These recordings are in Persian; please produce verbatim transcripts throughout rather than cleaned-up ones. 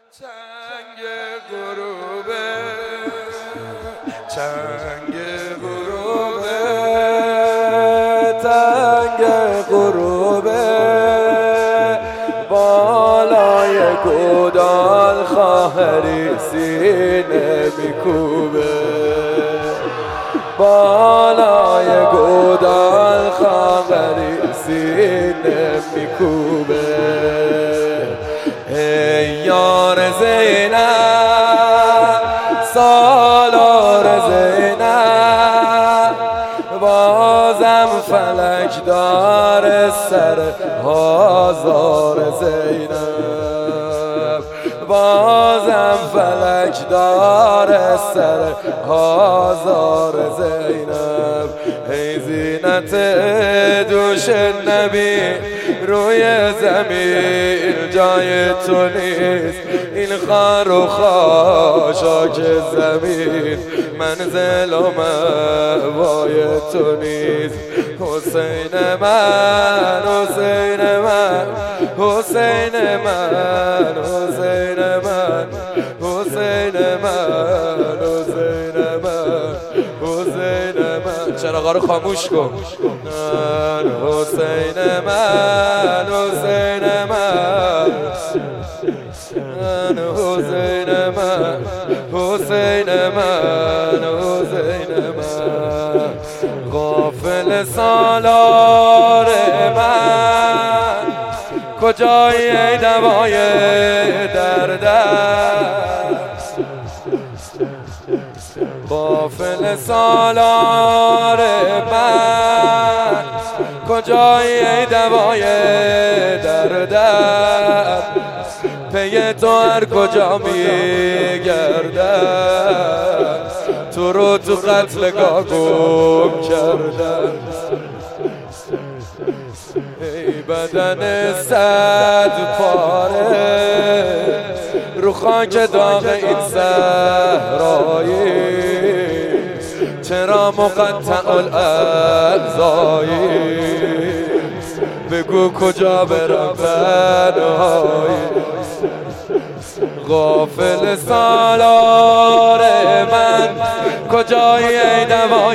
چنگ غروبه چنگ غروبه تنگ غروبه بالای گودال خواهری سینه میکوبه بالای گودال خواهری سینه میکوبه ای یار زینب سالار زینب بازم فلک دار سر هزار زینب بازم فلک دار سر هزار زینب ای زینت دوش نبی روی زمین جای تو نیست این خار و خاشاک زمین منزل و مأوای تو نیست حسین من حسین من حسین من حسین من حسین من حسین من حسین من چراغا رو خاموش کن حسین من حسین من حسین من حسین من حسین من غافل سالار من کجایی ای دوای دردت غافل سالار من کجایی ای دوای دردت پی تو هر کجا میگردم تو رو تو قتلگاه گم کردم ای بدن صد پاره رو خاک داغ این صحرایی چرا مقطع الاعضایی بگو کجا برم تنهایی غافل سالار من کجایی ای دوای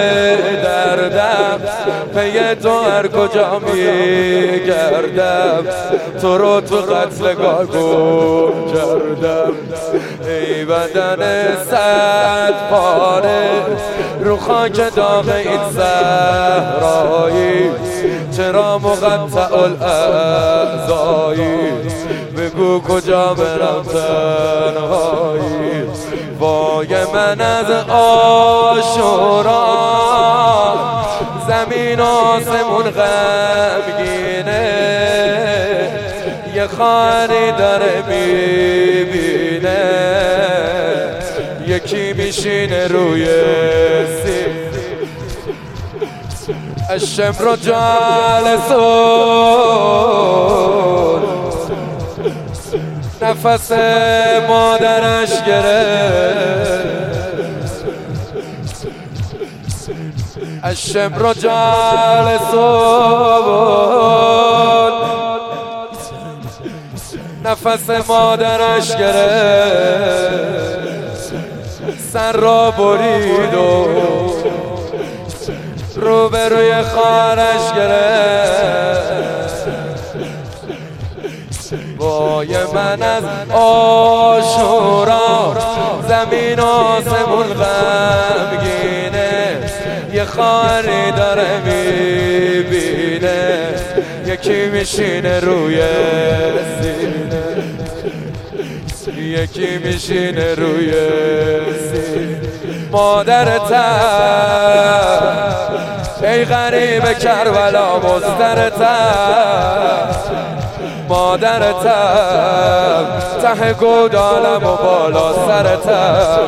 دردم پی تو هر کجا میگردم تو رو تو قتلگاه گم کردم ای بدن صد پاره رو خاک داغ این صحرایی چرا مقطع الاعضایی بگو کجا برم تنهایی وای من از عاشورا زمین و آسمون غمگینه یه خواهری داره میبینه یکی میشینه روی سیم الشمر جالسون نفس مادرش گرفت الشمر جالسون نفس مادرش گرفت سر را برید و روبروی خارش گرفت وای من از عاشورا زمین و آسمون غمگینه یه خواهری داره میبینه یکی میشینه روی سینه یکی میشینه روی سینه مادرتم ای غریب کربلا مضطرتم مادرتم ته گودالم و بالا سرتم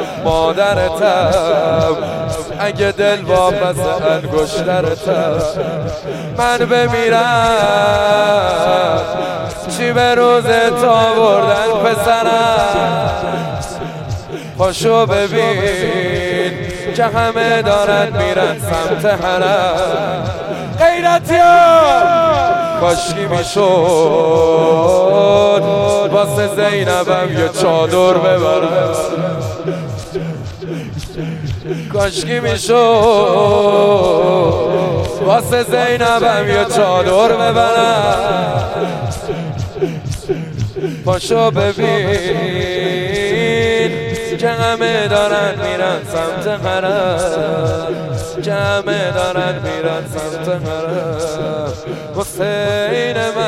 مادرتم اگه دل واپس انگشترتم من بمیرم چی به روز تا بردن پسرم پاشو ببین که همه دارن میرن سمت حرم غیرتیان کاشکی میشد واسه زینبم یه چادر ببرم کاشکی میشد واسه زینبم یه چادر ببرم پاشو ببین که همه دارن میرن سمت حرم که همه دارن میرن سمت حرم حسین